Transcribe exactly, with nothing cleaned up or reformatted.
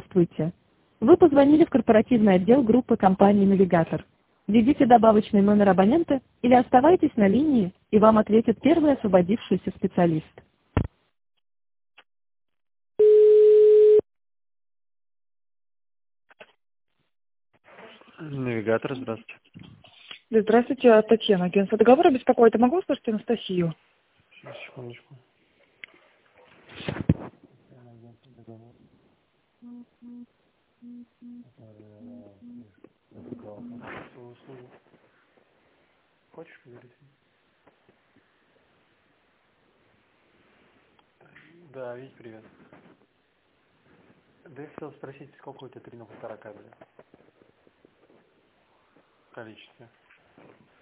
Здравствуйте. Вы позвонили в корпоративный отдел группы компании «Навигатор». Введите добавочный номер абонента или оставайтесь на линии, и вам ответит первый освободившийся специалист. Навигатор, здравствуйте. Да, здравствуйте, Татьяна, агентство договора беспокоит. Я могу услышать Анастасию? Сейчас, секундочку. Хочешь поговорить? Да, Вить, привет. Да я хотел спросить, сколько у тебя три на полтора кабеля? В количестве.